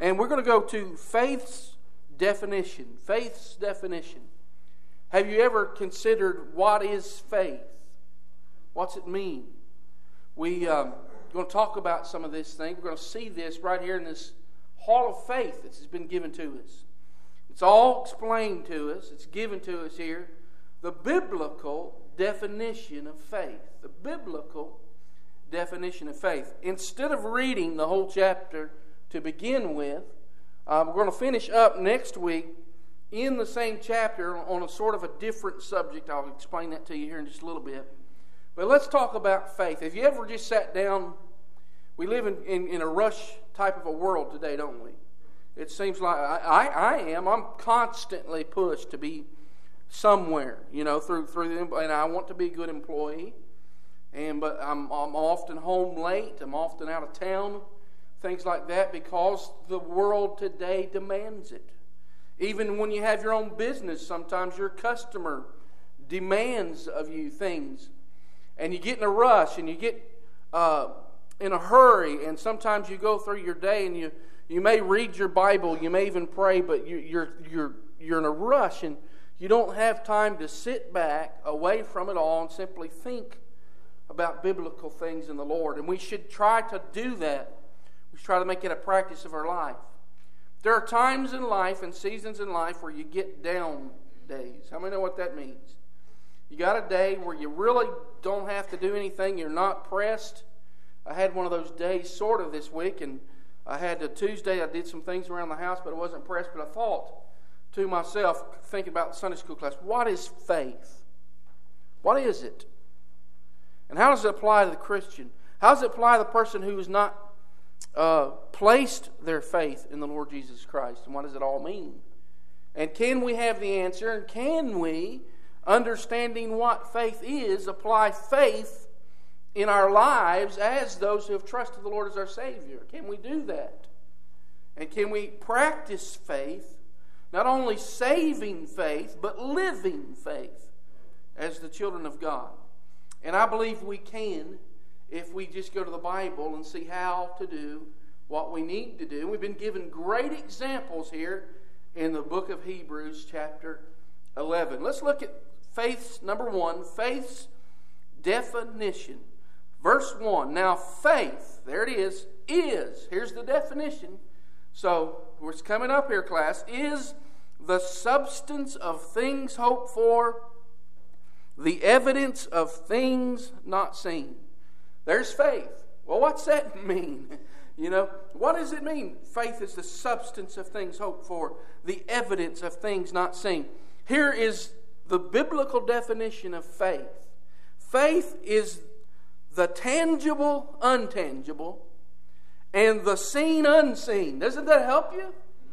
And we're going to go to faith's definition. Faith's definition. Have you ever considered what is faith? What's it mean? We're going to talk about some of this thing. We're going to see this right here in this hall of faith that's been given to us. It's all explained to us. It's given to us here. The biblical definition of faith. The biblical definition of faith. Instead of reading the whole chapter to begin with, we're going to finish up next week in the same chapter on a sort of a different subject. I'll explain that to you here in just a little bit. But let's talk about faith. Have you ever just sat down? We live in a rush type of a world today, don't we? It seems like I am. I'm constantly pushed to be somewhere, through and I want to be a good employee. But I'm often home late. I'm often out of town. Things like that because the world today demands it. Even when you have your own business, sometimes your customer demands of you things. And you get in a rush and you get in a hurry, and sometimes you go through your day and you may read your Bible, you may even pray, but you're in a rush and you don't have time to sit back away from it all and simply think about biblical things in the Lord. And we should try to do that. We should try to make it a practice of our life. There are times in life and seasons in life where you get down days. How many know what that means? You got a day where you really don't have to do anything. You're not pressed. I had one of those days sort of this week, and I had a Tuesday. I did some things around the house, but I wasn't pressed. But I thought to myself, thinking about Sunday school class, what is faith? What is it? And how does it apply to the Christian? How does it apply to the person who has not placed their faith in the Lord Jesus Christ? And what does it all mean? And can we have the answer? And can we, understanding what faith is, apply faith in our lives as those who have trusted the Lord as our Savior? Can we do that? And can we practice faith, not only saving faith, but living faith as the children of God? And I believe we can if we just go to the Bible and see how to do what we need to do. We've been given great examples here in the book of Hebrews chapter 11. Let's look at faith's, number one, faith's definition. Verse 1. Now faith, there it is, here's the definition. So, what's coming up here, class, is the substance of things hoped for, the evidence of things not seen. There's faith. Well, what's that mean? What does it mean? Faith is the substance of things hoped for, the evidence of things not seen. Here is the biblical definition of faith. Faith is the tangible, untangible, and the seen, unseen. Doesn't that help you?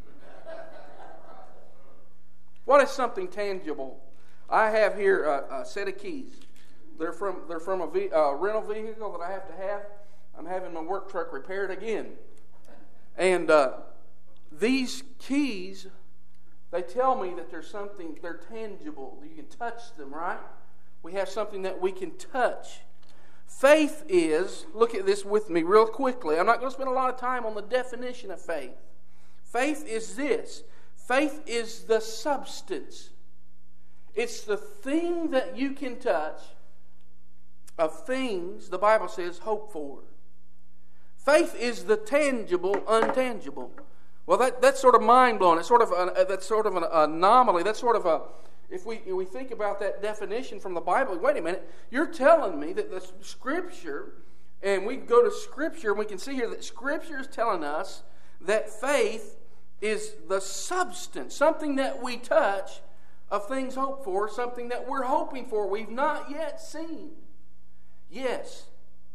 What is something tangible? I have here a set of keys. They're from a rental vehicle that I have to have. I'm having my work truck repaired again. And these keys, they tell me that there's something, they're tangible. You can touch them, right? We have something that we can touch. Faith is, look at this with me real quickly. I'm not going to spend a lot of time on the definition of faith. Faith is this. Faith is the substance. It's the thing that you can touch of things, the Bible says, hope for. Faith is the tangible, untangible. Well, that's sort of mind-blowing. It's that's sort of an anomaly. That's sort of a, if we think about that definition from the Bible, wait a minute, you're telling me that the Scripture, and we go to Scripture, and we can see here that Scripture is telling us that faith is the substance, something that we touch of things hoped for, something that we're hoping for, we've not yet seen. Yes.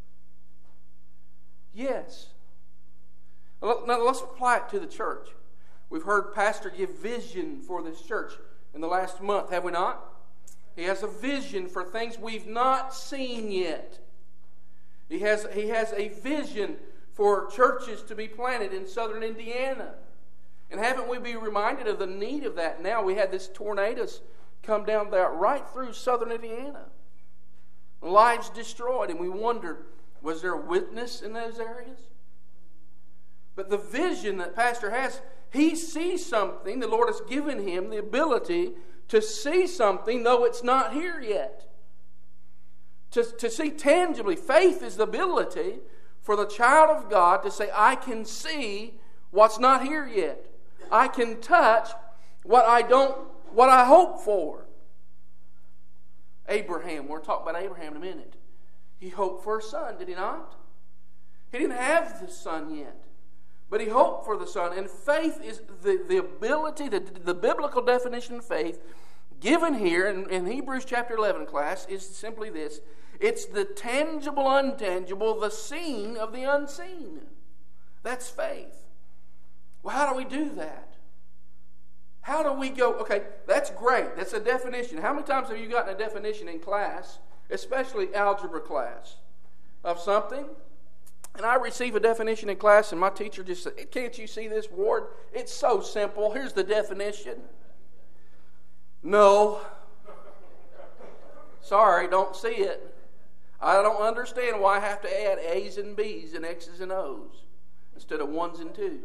Yes. Now let's apply it to the church. We've heard Pastor give vision for this church in the last month, have we not? He has a vision for things we've not seen yet. He has a vision for churches to be planted in southern Indiana. And haven't we been reminded of the need of that now? We had this tornadoes come down there right through southern Indiana. Lives destroyed, and we wondered, was there a witness in those areas? But the vision that Pastor has, he sees something. The Lord has given him the ability to see something, though it's not here yet. To see tangibly. Faith is the ability for the child of God to say, I can see what's not here yet. I can touch what I hope for. Abraham, we're talking about Abraham in a minute. He hoped for a son, did he not? He didn't have the son yet, but he hoped for the son. And faith is the ability, the biblical definition of faith given here in Hebrews chapter 11 class is simply this. It's the tangible, untangible, the seen of the unseen. That's faith. Well, how do we do that? How do we go, okay, that's great. That's a definition. How many times have you gotten a definition in class, especially algebra class, of something? And I receive a definition in class and my teacher just said, can't you see this, Ward? It's so simple. Here's the definition. No. Sorry, don't see it. I don't understand why I have to add A's and B's and X's and O's instead of 1's and 2's.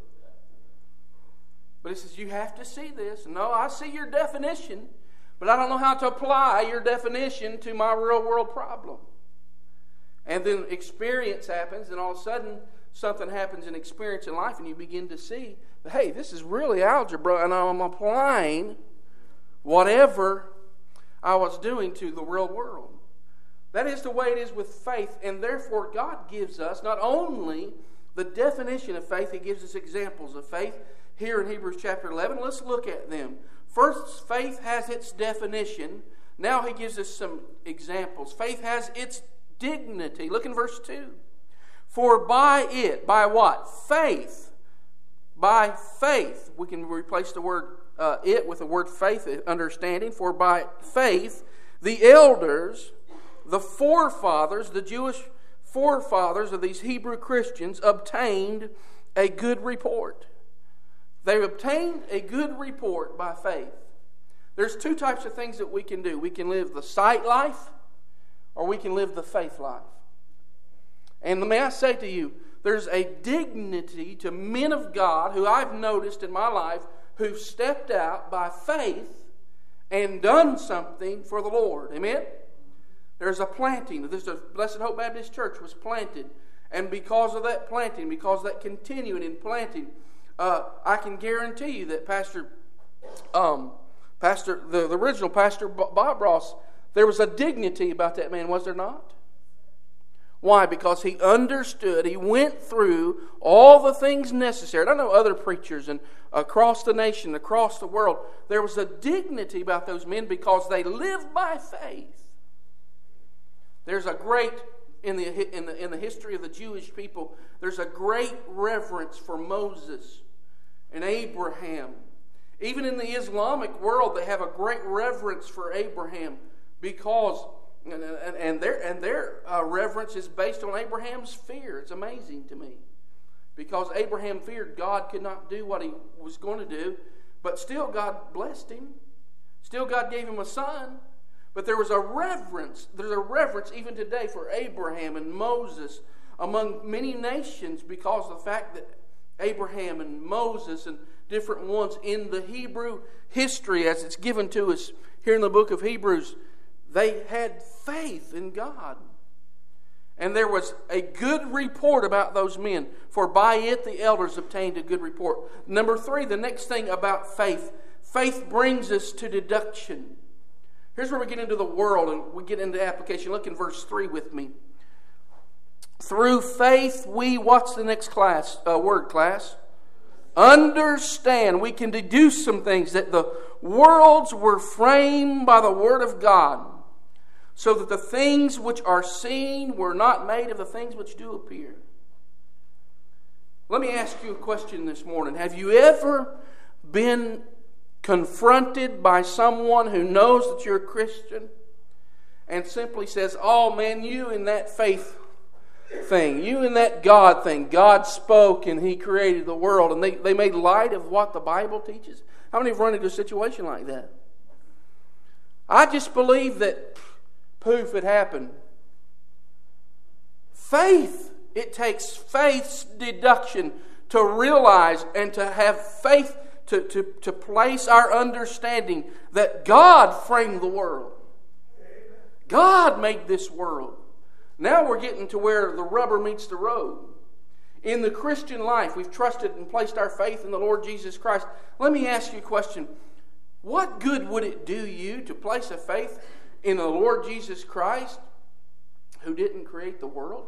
But he says, you have to see this. No, I see your definition, but I don't know how to apply your definition to my real world problem. And then experience happens, and all of a sudden something happens in experience in life, and you begin to see, hey, this is really algebra, and I'm applying whatever I was doing to the real world. That is the way it is with faith, and therefore God gives us not only the definition of faith, He gives us examples of faith here in Hebrews chapter 11. Let's look at them. First, faith has its definition. Now He gives us some examples. Faith has its dignity. Look in verse 2. For by it, by what? Faith. By faith. We can replace the word it with the word faith, understanding. For by faith, the elders, the forefathers, the Jewish forefathers of these Hebrew Christians obtained a good report. They obtained a good report by faith. There's two types of things that we can do. We can live the sight life, or we can live the faith life. And may I say to you, there's a dignity to men of God who I've noticed in my life who've stepped out by faith and done something for the Lord. Amen? There's a planting. This Blessed Hope Baptist Church was planted. And because of that planting, because of that continuing in planting, I can guarantee you that the original Pastor Bob Ross, there was a dignity about that man, was there not? Why? Because he understood, he went through all the things necessary. I know other preachers and across the nation, across the world, there was a dignity about those men because they lived by faith. There's a great, in the history of the Jewish people, there's a great reverence for Moses and Abraham. Even in the Islamic world, they have a great reverence for Abraham because, and their reverence is based on Abraham's fear. It's amazing to me. Because Abraham feared God could not do what he was going to do, but still God blessed him. Still God gave him a son. But there was a reverence. There's a reverence even today for Abraham and Moses among many nations because of the fact that Abraham and Moses and different ones in the Hebrew history as it's given to us here in the book of Hebrews, they had faith in God. And there was a good report about those men. For by it the elders obtained a good report. Number 3, the next thing about faith. Faith brings us to deduction. Here's where we get into the world and we get into application. Look in verse 3 with me. Through faith we, what's the next word class? Understand. We can deduce some things that the worlds were framed by the Word of God, so that the things which are seen were not made of the things which do appear. Let me ask you a question this morning. Have you ever been confronted by someone who knows that you're a Christian and simply says, oh man, you in that faith thing, you in that God thing, God spoke and He created the world, and they made light of what the Bible teaches? How many have run into a situation like that? I just believe that poof, it happened. Faith, it takes faith's deduction to realize and to have faith to place our understanding that God framed the world. God made this world. Now we're getting to where the rubber meets the road. In the Christian life, we've trusted and placed our faith in the Lord Jesus Christ. Let me ask you a question. What good would it do you to place a faith in the Lord Jesus Christ who didn't create the world?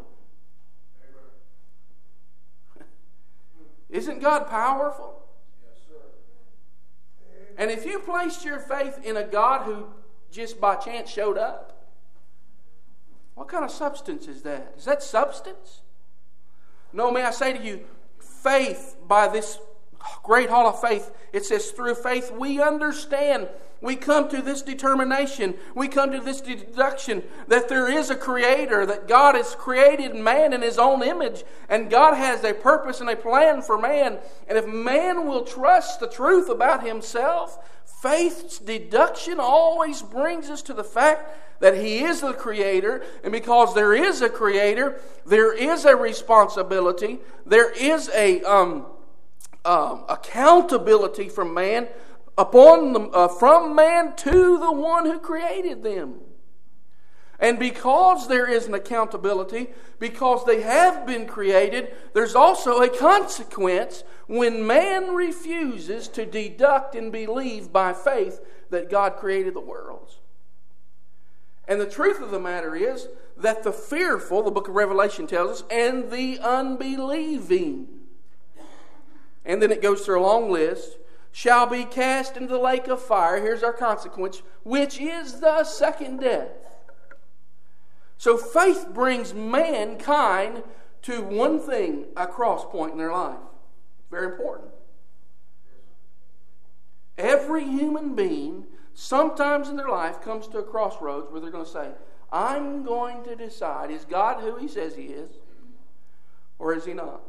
Isn't God powerful? Yes, sir. And if you placed your faith in a God who just by chance showed up, what kind of substance is that? Is that substance? No, may I say to you, faith, by this great hall of faith, it says through faith we understand. We come to this determination. We come to this deduction that there is a Creator, that God has created man in His own image, and God has a purpose and a plan for man. And if man will trust the truth about himself, faith's deduction always brings us to the fact that He is the Creator, and because there is a Creator, there is a responsibility, there is a accountability from man from man to the one who created them. And because there is an accountability, because they have been created, there's also a consequence when man refuses to deduct and believe by faith that God created the worlds. And the truth of the matter is that the fearful, the book of Revelation tells us, and the unbelieving, and then it goes through a long list, shall be cast into the lake of fire. Here's our consequence, which is the second death. So faith brings mankind to one thing, a cross point in their life. Very important. Every human being, sometimes in their life, comes to a crossroads where they're going to say, I'm going to decide, is God who He says He is, or is He not?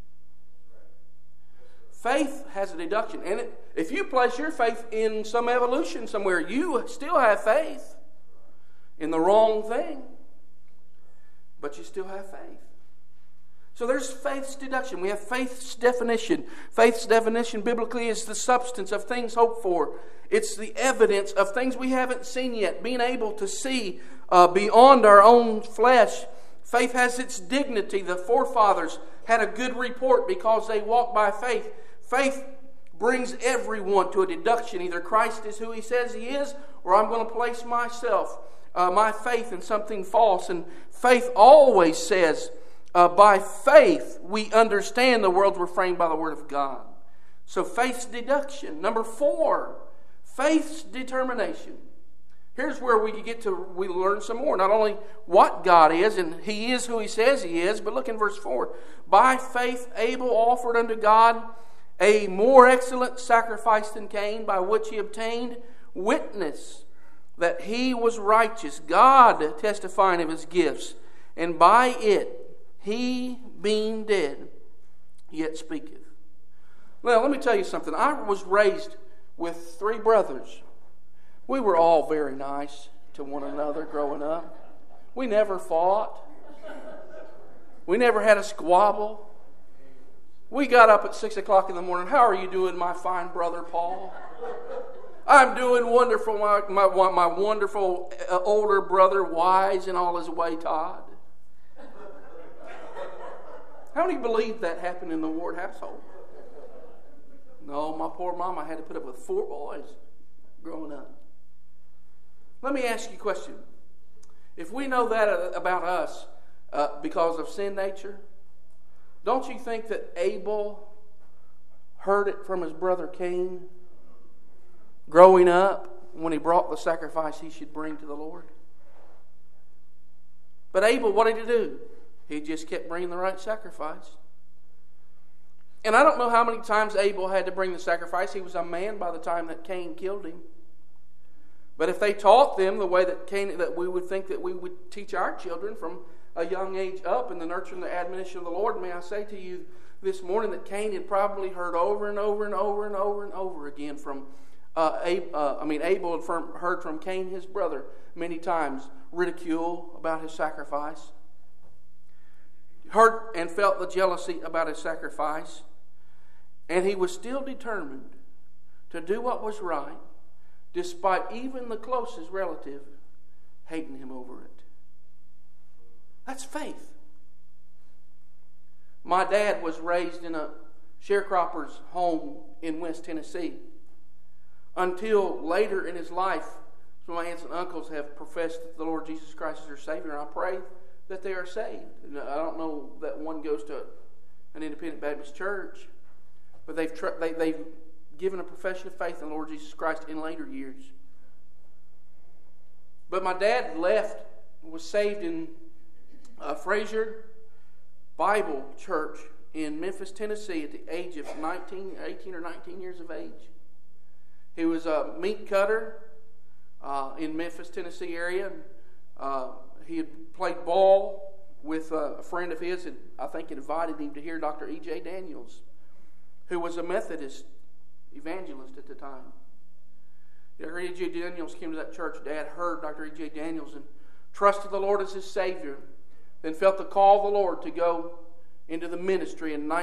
Faith has a deduction. And if you place your faith in some evolution somewhere, you still have faith in the wrong thing. But you still have faith. So there's faith's deduction. We have faith's definition. Faith's definition biblically is the substance of things hoped for. It's the evidence of things we haven't seen yet. Being able to see beyond our own flesh. Faith has its dignity. The forefathers had a good report because they walked by faith. Faith brings everyone to a deduction. Either Christ is who He says He is, or I'm going to place myself, my faith in something false. And faith always says, by faith we understand the worlds were framed by the Word of God. So faith's deduction. Number 4, faith's determination. Here's where we learn some more. Not only what God is, and He is who He says He is, but look in verse 4. By faith Abel offered unto God a more excellent sacrifice than Cain, by which he obtained witness that he was righteous, God testifying of his gifts, and by it he, being dead, yet speaketh. Well, let me tell you something. I was raised with 3 brothers. We were all very nice to one another growing up. We never fought. We never had a squabble. We got up at 6 o'clock in the morning. How are you doing, my fine brother Paul? I'm doing wonderful. My wonderful older brother, wise in all his way, Todd. How many believe that happened in the Ward household? No, my poor mama had to put up with 4 boys growing up. Let me ask you a question. If we know that about us because of sin nature, don't you think that Abel heard it from his brother Cain growing up when he brought the sacrifice he should bring to the Lord? But Abel, what did he do? He just kept bringing the right sacrifice. And I don't know how many times Abel had to bring the sacrifice. He was a man by the time that Cain killed him. But if they taught them the way that we would think that we would teach our children from a young age up in the nurture and the admonition of the Lord, may I say to you this morning that Cain had probably heard over and over and over and over and over again from Abel had heard from Cain, his brother, many times ridicule about his sacrifice. Heard and felt the jealousy about his sacrifice. And he was still determined to do what was right, despite even the closest relative hating him over it. That's faith. My dad was raised in a sharecropper's home in West Tennessee. Until later in his life, some of my aunts and uncles have professed that the Lord Jesus Christ is their Savior, and I pray that they are saved. And I don't know that one goes to an independent Baptist church, but they've given a profession of faith in the Lord Jesus Christ in later years. But my dad was saved in Fraser Bible Church in Memphis, Tennessee at the age of 18 or 19 years of age. He was a meat cutter in Memphis, Tennessee area. He had played ball with a friend of his, and I think invited him to hear Dr. E.J. Daniels, who was a Methodist evangelist at the time. Dr. E.J. Daniels came to that church. Dad heard Dr. E.J. Daniels and trusted the Lord as his Savior. Then felt the call of the Lord to go into the ministry in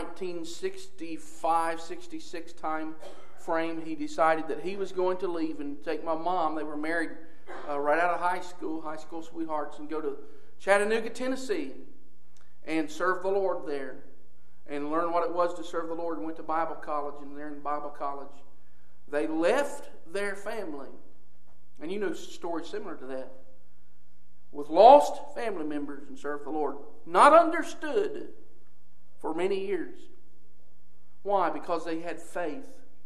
1965-66 time frame. He decided that he was going to leave and take my mom. They were married right out of high school sweethearts, and go to Chattanooga, Tennessee, and serve the Lord there, and learn what it was to serve the Lord. And went to Bible college, and there in Bible college, they left their family, and you know stories similar to that, with lost family members, and served the Lord. Not understood for many years. Why? Because they had faith.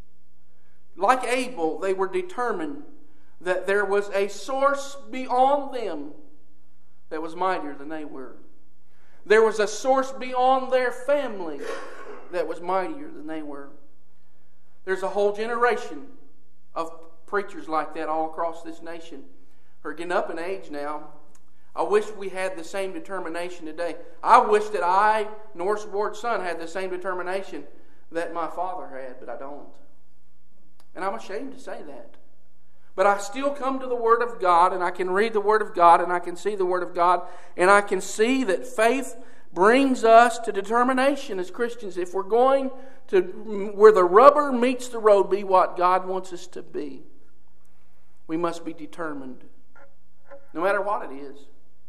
Like Abel, they were determined that there was a source beyond them that was mightier than they were. There was a source beyond their family that was mightier than they were. There's a whole generation of preachers like that all across this nation who are getting up in age now. I wish we had the same determination today. I wish that I, Norris Ward's son, had the same determination that my father had, but I don't. And I'm ashamed to say that. But I still come to the Word of God, and I can read the Word of God, and I can see the Word of God, and I can see that faith brings us to determination as Christians. If we're going to, where the rubber meets the road, be what God wants us to be, we must be determined, no matter what it is,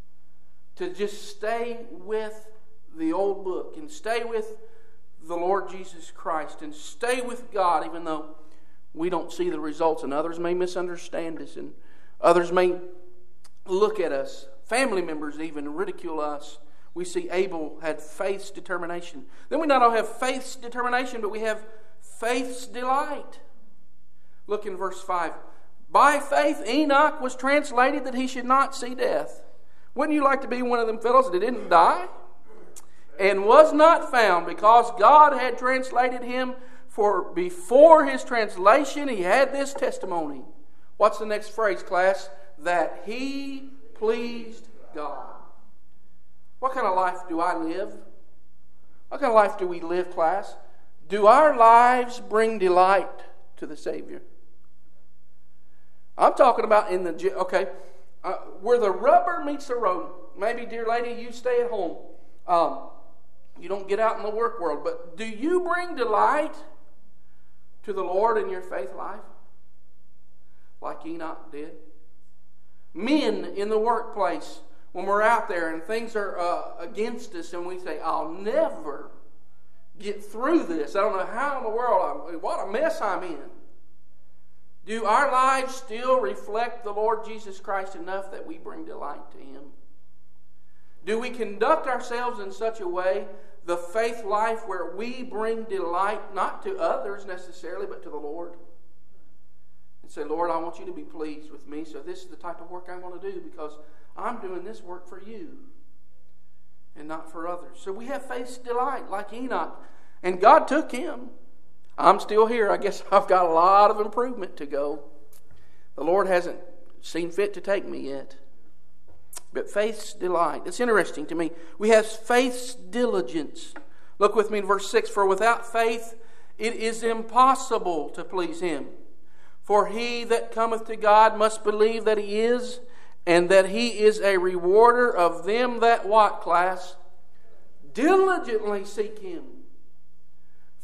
to just stay with the old book and stay with the Lord Jesus Christ and stay with God, even though we don't see the results, and others may misunderstand us, and others may look at us, family members even, ridicule us. We see Abel had faith's determination. Then we not only have faith's determination, but we have faith's delight. Look in verse 5. By faith Enoch was translated that he should not see death. Wouldn't you like to be one of them fellows that didn't die? And was not found, because God had translated him. For before his translation, he had this testimony. What's the next phrase, class? That he pleased God. What kind of life do I live? What kind of life do we live, class? Do our lives bring delight to the Savior? I'm talking about where the rubber meets the road. Maybe, dear lady, you stay at home. You don't get out in the work world. But do you bring delight to the Lord in your faith life, like Enoch did? Men in the workplace, when we're out there and things are against us, and we say, I'll never get through this. I don't know how in the world, what a mess I'm in. Do our lives still reflect the Lord Jesus Christ enough that we bring delight to Him? Do we conduct ourselves in such a way, the faith life, where we bring delight not to others necessarily, but to the Lord? And say, Lord, I want you to be pleased with me, so this is the type of work I want to do, because I'm doing this work for you and not for others. So we have faith's delight like Enoch. And God took him. I'm still here. I guess I've got a lot of improvement to go. The Lord hasn't seen fit to take me yet. But faith's delight. It's interesting to me. We have faith's diligence. Look with me in verse 6. For without faith it is impossible to please Him. For he that cometh to God must believe that He is, and that He is a rewarder of them that what, class? Diligently seek Him.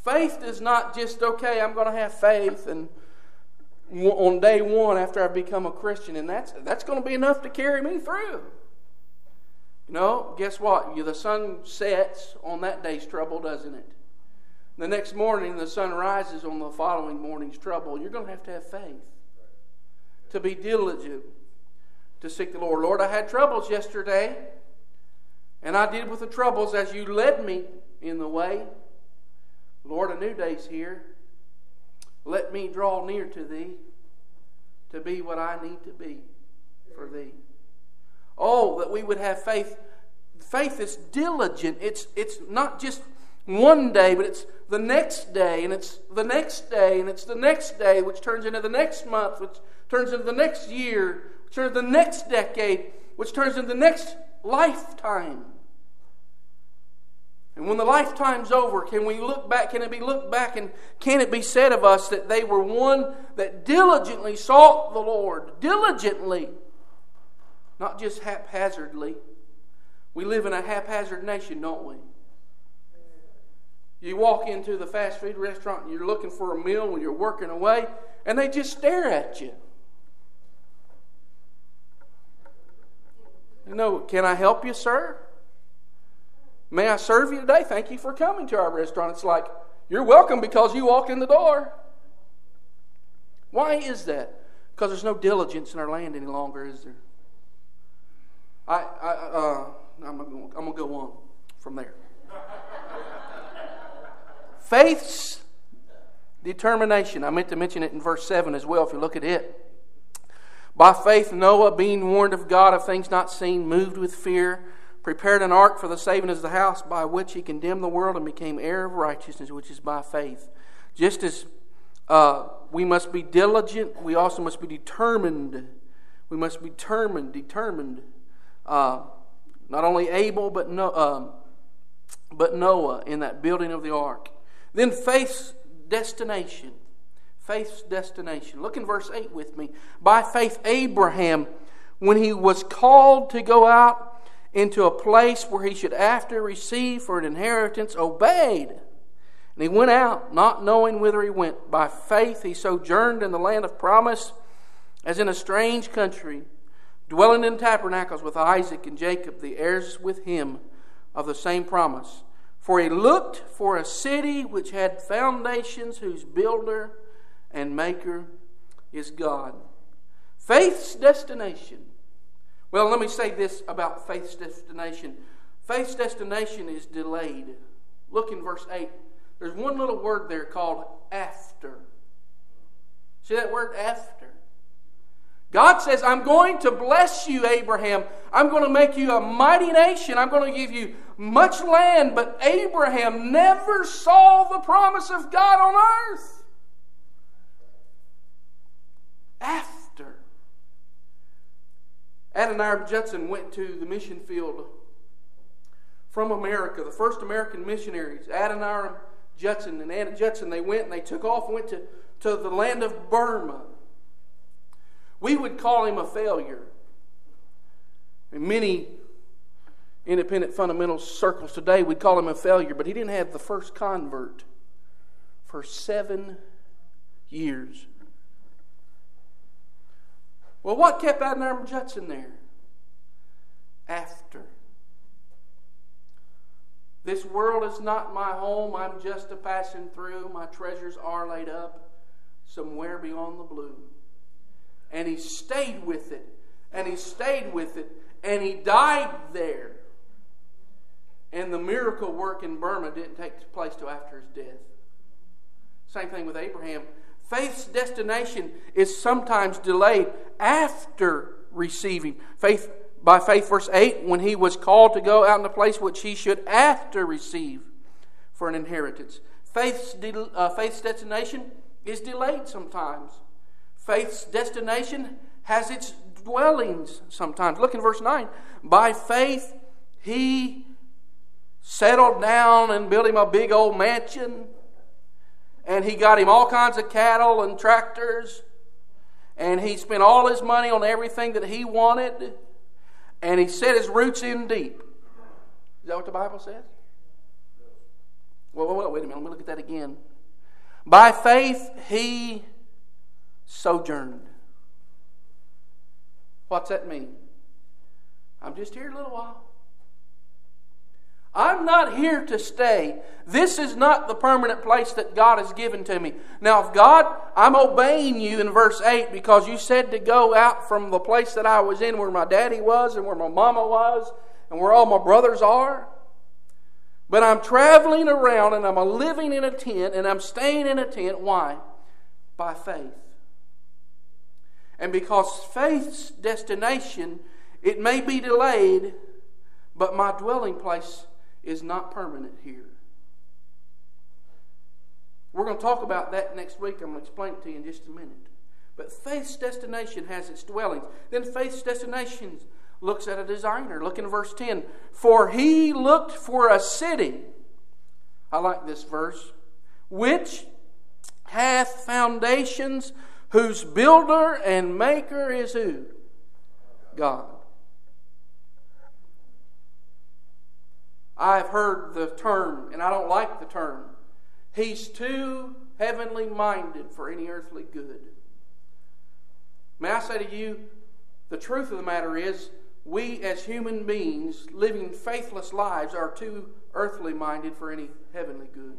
Faith is not just, okay, I'm going to have faith and on day one after I become a Christian, and that's going to be enough to carry me through. You know, guess what? The sun sets on that day's trouble, doesn't it? The next morning, the sun rises on the following morning's trouble. You're going to have faith to be diligent to seek the Lord. Lord, I had troubles yesterday, and I did with the troubles as you led me in the way. Lord, a new day's here. Let me draw near to Thee to be what I need to be for Thee. Oh, that we would have faith. Faith is diligent. It's not just one day, but it's the next day, and it's the next day, and it's the next day, which turns into the next month, which turns into the next year, which turns into the next decade, which turns into the next lifetime. And when the lifetime's over, can we look back? Can it be looked back, and can it be said of us that they were one that diligently sought the Lord? Diligently. Not just haphazardly. We live in a haphazard nation, don't we? You walk into the fast food restaurant and you're looking for a meal when you're working away, and they just stare at you. You know, can I help you, sir? May I serve you today? Thank you for coming to our restaurant. It's like, you're welcome because you walked in the door. Why is that? Because there's no diligence in our land any longer, is there? I'm going to go on from there. Faith's determination. I meant to mention it in verse 7 as well, if you look at it. By faith Noah, being warned of God of things not seen, moved with fear, prepared an ark for the saving of the house, by which he condemned the world and became heir of righteousness, which is by faith. Just as we must be diligent, we also must be determined. We must be determined. Not only Abel, but Noah in that building of the ark. Then faith's destination. Faith's destination. Look in verse 8 with me. By faith Abraham, when he was called to go out into a place where he should after receive for an inheritance, obeyed. And he went out, not knowing whither he went. By faith he sojourned in the land of promise, as in a strange country, dwelling in tabernacles with Isaac and Jacob, the heirs with him of the same promise. For he looked for a city which had foundations, whose builder and maker is God. Faith's destination. Well, let me say this about faith's destination. Faith's destination is delayed. Look in verse 8. There's one little word there called after. See that word, after? God says, I'm going to bless you, Abraham. I'm going to make you a mighty nation. I'm going to give you much land. But Abraham never saw the promise of God on earth. After. Adoniram Judson went to the mission field from America. The first American missionaries, Adoniram Judson and Anna Judson, they went and they took off and went to the land of Burma. We would call him a failure. In many independent fundamental circles today, we'd call him a failure, but he didn't have the first convert for 7 years. Well, what kept Adoniram Judson there? After. This world is not my home. I'm just a passing through. My treasures are laid up somewhere beyond the blue. And he stayed with it. And he stayed with it. And he died there. And the miracle work in Burma didn't take place till after his death. Same thing with Abraham. Faith's destination is sometimes delayed after receiving. By faith, verse 8, when he was called to go out in a place which he should after receive for an inheritance. Faith's destination is delayed sometimes. Faith's destination has its dwellings sometimes. Look in verse 9. By faith, he settled down and built him a big old mansion. And he got him all kinds of cattle and tractors. And he spent all his money on everything that he wanted. And he set his roots in deep. Is that what the Bible says? Well, wait a minute. Let me look at that again. By faith he sojourned. What's that mean? I'm just here a little while. I'm not here to stay. This is not the permanent place that God has given to me. Now, if God, I'm obeying you in verse 8 because you said to go out from the place that I was in, where my daddy was and where my mama was and where all my brothers are. But I'm traveling around and I'm living in a tent and I'm staying in a tent. Why? By faith. And because faith's destination, it may be delayed, but my dwelling place is not permanent here. We're going to talk about that next week. I'm going to explain it to you in just a minute. But faith's destination has its dwellings. Then faith's destination looks at a designer. Look in verse 10. For he looked for a city. I like this verse. Which hath foundations, whose builder and maker is who? God. I've heard the term, and I don't like the term, he's too heavenly minded for any earthly good. May I say to you, the truth of the matter is, we as human beings living faithless lives are too earthly minded for any heavenly good.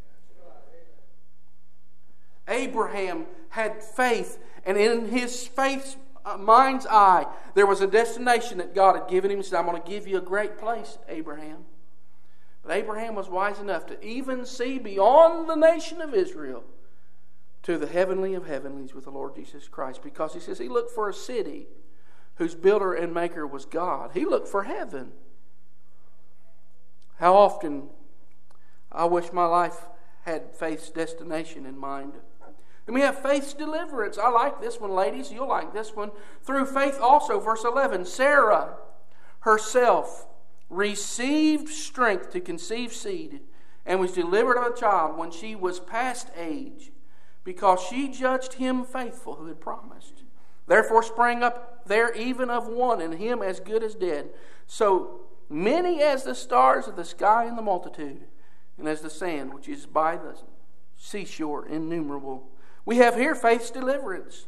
Abraham had faith, and in his faith's mind's eye, there was a destination that God had given him. He said, I'm going to give you a great place, Abraham. But Abraham was wise enough to even see beyond the nation of Israel to the heavenly of heavenlies with the Lord Jesus Christ. Because he says he looked for a city whose builder and maker was God. He looked for heaven. How often I wish my life had faith's destination in mind. And we have faith's deliverance. I like this one, ladies. You'll like this one. Through faith also, verse 11, Sarah herself received strength to conceive seed and was delivered of a child when she was past age, because she judged him faithful who had promised. Therefore sprang up there even of one, and him as good as dead, so many as the stars of the sky in the multitude, and as the sand which is by the seashore innumerable. We have here faith's deliverance.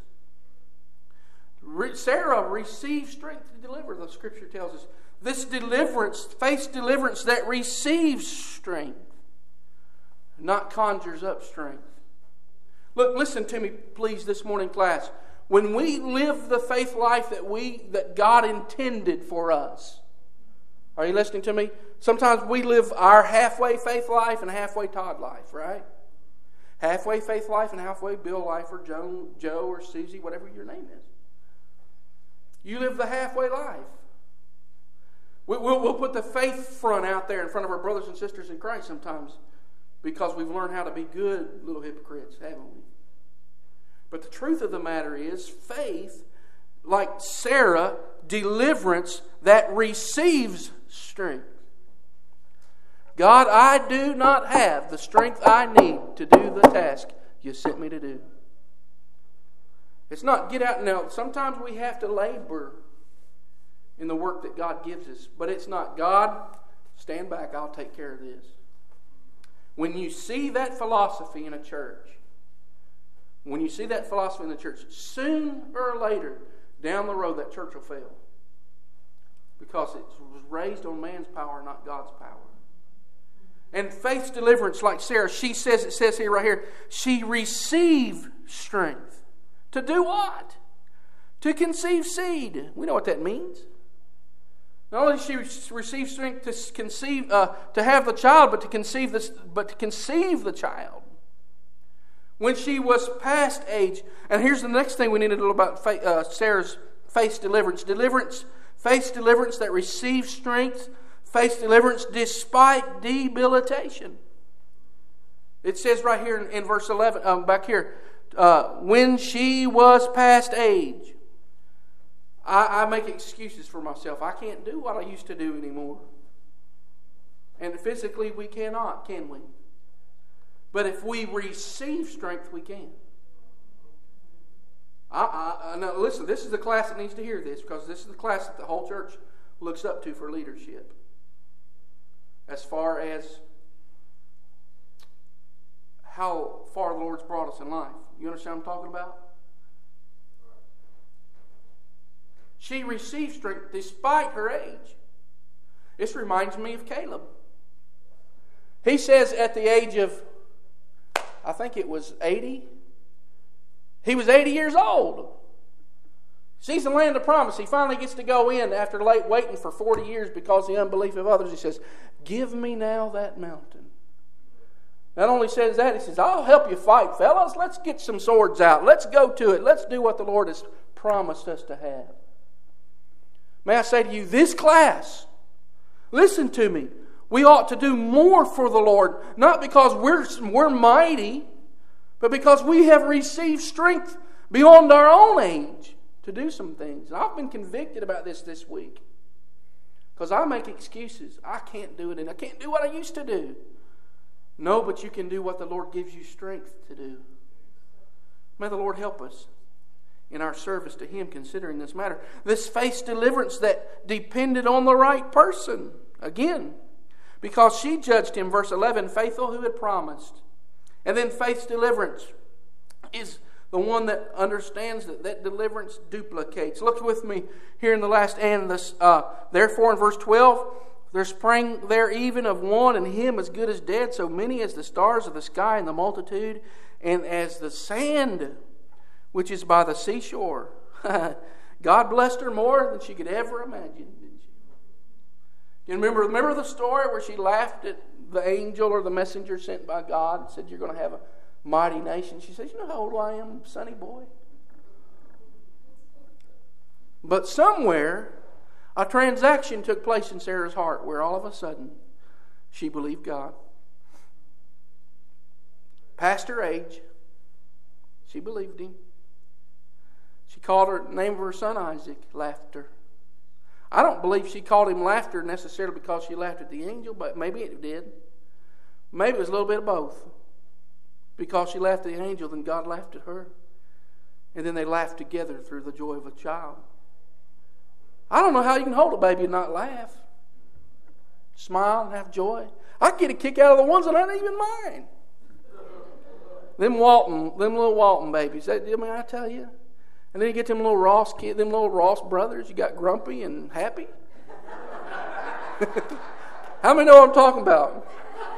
Sarah received strength to deliver, the Scripture tells us. This deliverance, faith's deliverance that receives strength, not conjures up strength. Look, listen to me, please, this morning, class. When we live the faith life that God intended for us, are you listening to me? Sometimes we live our halfway faith life and halfway Todd life, right? Halfway faith life and halfway Bill life or Joe or Susie, whatever your name is. You live the halfway life. We'll put the faith front out there in front of our brothers and sisters in Christ sometimes because we've learned how to be good little hypocrites, haven't we? But the truth of the matter is, faith, like Sarah, deliverance that receives strength. God, I do not have the strength I need to do the task you sent me to do. It's not get out now. Sometimes we have to labor in the work that God gives us. But it's not, God, stand back, I'll take care of this. When you see that philosophy in a church, soon or later, down the road, that church will fail. Because it was raised on man's power, not God's power. And faith's deliverance, like Sarah, it says here, right here, she received strength. To do what? To conceive seed. We know what that means. Not only did she receive strength to conceive, to have the child, but to conceive the child when she was past age. And here's the next thing we need to know about Sarah's faith's deliverance. Faith's deliverance that receives strength. Faith's deliverance despite debilitation. It says right here in verse 11, back here, when she was past age. I make excuses for myself. I can't do what I used to do anymore. And physically we cannot, can we? But if we receive strength, we can. Now listen, this is the class that needs to hear this, because this is the class that the whole church looks up to for leadership. As far as how far the Lord's brought us in life. You understand what I'm talking about? She received strength despite her age. This reminds me of Caleb. He says at the age of, I think it was 80. He was 80 years old. Sees the land of promise. He finally gets to go in after waiting for 40 years because of the unbelief of others. He says, give me now that mountain. Not only says that, he says, I'll help you fight, fellas. Let's get some swords out. Let's go to it. Let's do what the Lord has promised us to have. May I say to you, this class, listen to me. We ought to do more for the Lord, not because we're mighty, but because we have received strength beyond our own age to do some things. And I've been convicted about this week because I make excuses. I can't do it, and I can't do what I used to do. No, but you can do what the Lord gives you strength to do. May the Lord help us in our service to Him considering this matter. This faith deliverance that depended on the right person. Again, because she judged him, verse 11, faithful who had promised. And then faith's deliverance is the one that understands that deliverance duplicates. Look with me here in the last and this. Therefore, in verse 12, there sprang there even of one, and him as good as dead, so many as the stars of the sky and the multitude, and as the sand which is by the seashore. God blessed her more than she could ever imagine, didn't she? You remember the story where she laughed at the angel or the messenger sent by God and said, you're going to have a mighty nation. She says, you know how old I am, sonny boy? But somewhere, a transaction took place in Sarah's heart where all of a sudden she believed God. Past her age, she believed Him. She called her the name of her son Isaac, Laughter. I don't believe she called him Laughter necessarily because she laughed at the angel, but maybe it did. Maybe it was a little bit of both. Because she laughed at the angel, then God laughed at her. And then they laughed together through the joy of a child. I don't know how you can hold a baby and not laugh. Smile and have joy. I get a kick out of the ones that aren't even mine. Them little Walton babies. I tell you. And then you get them little Ross kids, them little Ross brothers. You got Grumpy and Happy. How many know what I'm talking about?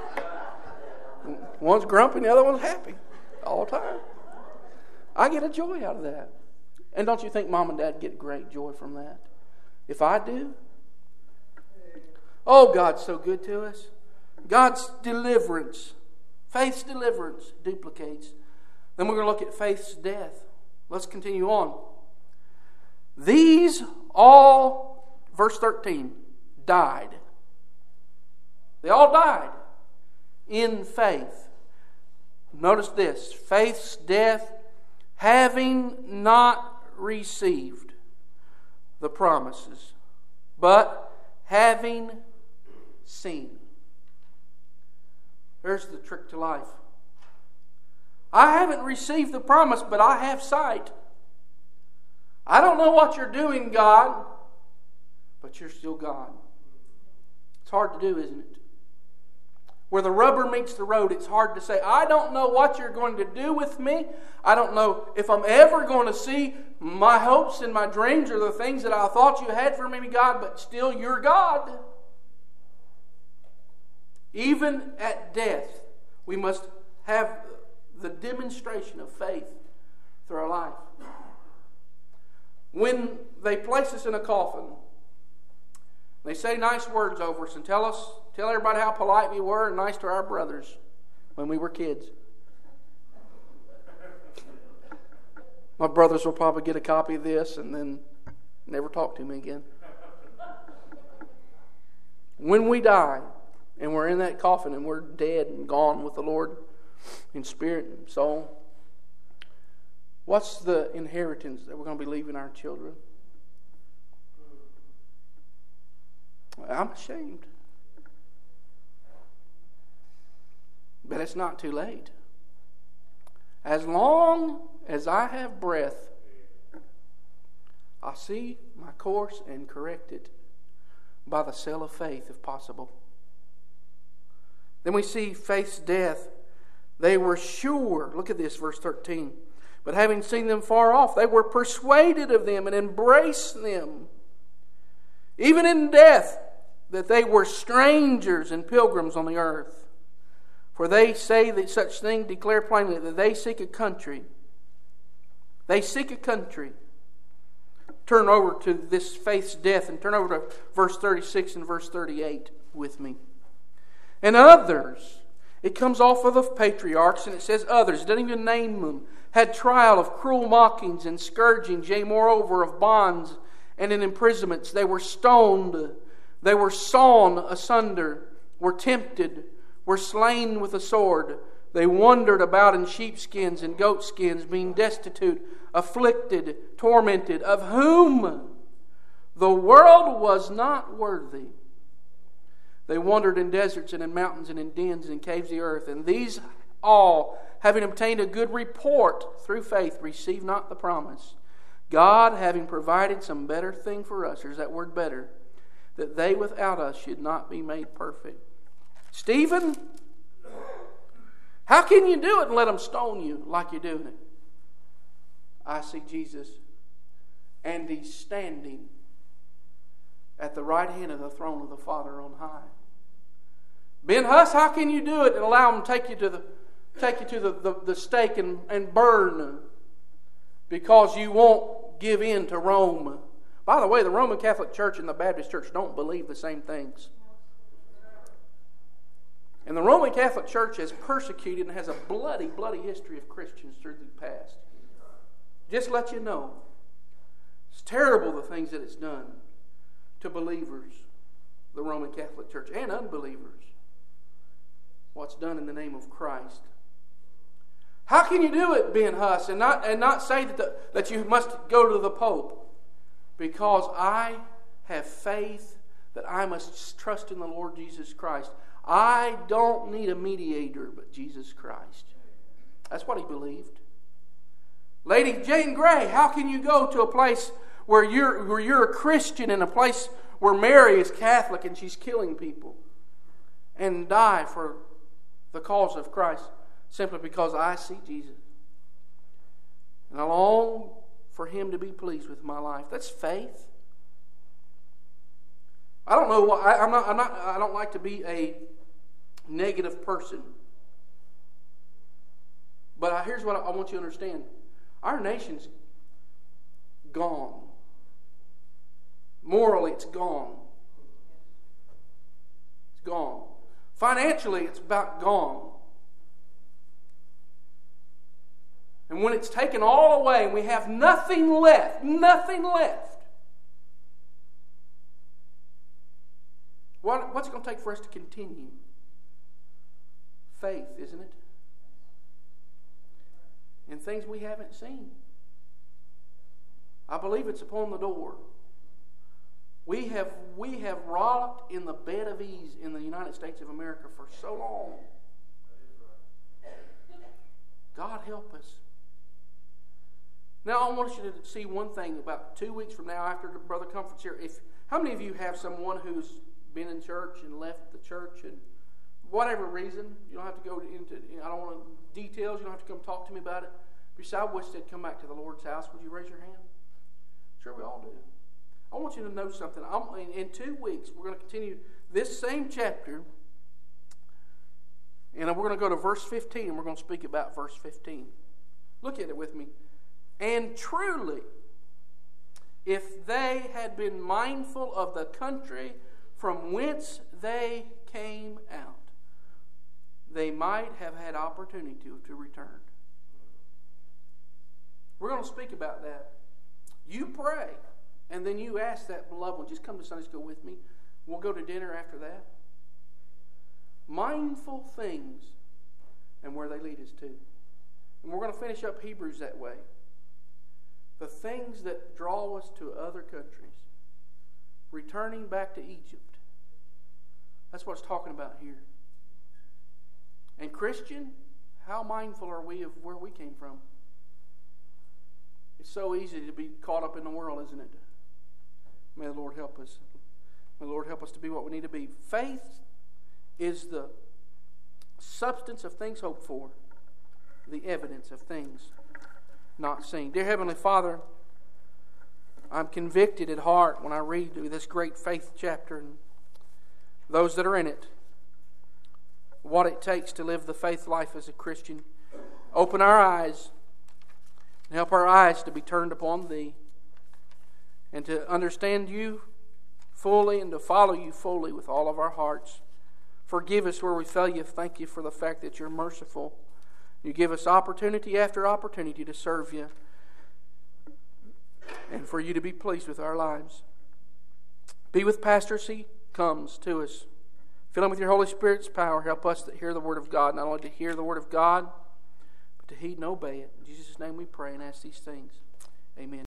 One's grumpy and the other one's happy all the time. I get a joy out of that. And don't you think Mom and Dad get great joy from that? If I do, oh, God's so good to us. God's deliverance, faith's deliverance duplicates. Then we're going to look at faith's death. Let's continue on. These all, verse 13, died. They all died in faith. Notice this, faith's death, having not received the promises, but having seen. There's the trick to life. I haven't received the promise, but I have sight. I don't know what you're doing, God, but you're still God. It's hard to do, isn't it? Where the rubber meets the road, it's hard to say, I don't know what you're going to do with me. I don't know if I'm ever going to see my hopes and my dreams or the things that I thought you had for me, God, but still you're God. Even at death, we must have the demonstration of faith through our life. When they place us in a coffin, they say nice words over us and tell everybody how polite we were and nice to our brothers when we were kids. My brothers will probably get a copy of this and then never talk to me again. When we die and we're in that coffin and we're dead and gone with the Lord in spirit and soul, what's the inheritance that we're going to be leaving our children? I'm ashamed. But it's not too late. As long as I have breath, I'll see my course and correct it by the cell of faith, if possible. Then we see faith's death They were sure. Look at this, verse 13. But having seen them far off, they were persuaded of them and embraced them, even in death, that they were strangers and pilgrims on the earth. For they say that such thing, declare plainly that they seek a country. They seek a country. Turn over to this faith's death and turn over to verse 36 and verse 38 with me. And others, it comes off of the patriarchs and it says others, it doesn't even name them, had trial of cruel mockings and scourgings, yea, moreover of bonds and in imprisonments. They were stoned, they were sawn asunder, were tempted, were slain with a sword. They wandered about in sheepskins and goatskins, being destitute, afflicted, tormented, of whom the world was not worthy. They wandered in deserts and in mountains and in dens and in caves of the earth. And these all, having obtained a good report through faith, received not the promise. God having provided some better thing for us, there's that word better, that they without us should not be made perfect. Stephen, how can you do it and let them stone you like you're doing it? I see Jesus, and He's standing at the right hand of the throne of the Father on high. Ben Huss, how can you do it and allow them to take you to the stake and burn because you won't give in to Rome? By the way, the Roman Catholic Church and the Baptist Church don't believe the same things. And the Roman Catholic Church has persecuted and has a bloody, bloody history of Christians through the past. Just to let you know, it's terrible the things that it's done to believers, the Roman Catholic Church, and unbelievers. What's done in the name of Christ. How can you do it, Ben Huss, and not say that you must go to the Pope? Because I have faith that I must trust in the Lord Jesus Christ. I don't need a mediator but Jesus Christ. That's what he believed. Lady Jane Grey, how can you go to a place where you're a Christian, in a place where Mary is Catholic and she's killing people, and die for the cause of Christ simply because I see Jesus and I long for Him to be pleased with my life? That's faith. I don't know. I don't like to be a negative person, but here's what I want you to understand: our nation's gone. Morally, it's gone. It's gone. Financially, it's about gone. And when it's taken all away and we have nothing left, what's it going to take for us to continue? Faith, isn't it? In things we haven't seen. I believe it's upon the door. We have rocked in the bed of ease in the United States of America for so long. God help us. Now I want you to see one thing. About 2 weeks from now, after the brother conference here, how many of you have someone who's been in church and left the church, and whatever reason, you don't have to go into, I don't want details, you don't have to come talk to me about it. If you say, I wish they'd come back to the Lord's house, would you raise your hand? Sure, we all do. I want you to know something. In 2 weeks, we're going to continue this same chapter, and we're going to go to verse 15, and we're going to speak about verse 15. Look at it with me. And truly, if they had been mindful of the country from whence they came out, they might have had opportunity to return. We're going to speak about that. You pray, and then you ask that beloved one, just come to Sunday school with me. We'll go to dinner after that. Mindful things and where they lead us to. And we're going to finish up Hebrews that way. The things that draw us to other countries. Returning back to Egypt. That's what it's talking about here. And Christian, how mindful are we of where we came from? It's so easy to be caught up in the world, isn't it? May the Lord help us. May the Lord help us to be what we need to be. Faith is the substance of things hoped for, the evidence of things not seen. Dear Heavenly Father, I'm convicted at heart when I read this great faith chapter and those that are in it, what it takes to live the faith life as a Christian. Open our eyes and help our eyes to be turned upon Thee and to understand You fully and to follow You fully with all of our hearts. Forgive us where we fail You. Thank You for the fact that You're merciful. You give us opportunity after opportunity to serve You and for You to be pleased with our lives. Be with Pastor as he comes to us. Fill him with Your Holy Spirit's power. Help us to hear the Word of God, not only to hear the Word of God, but to heed and obey it. In Jesus' name we pray and ask these things. Amen.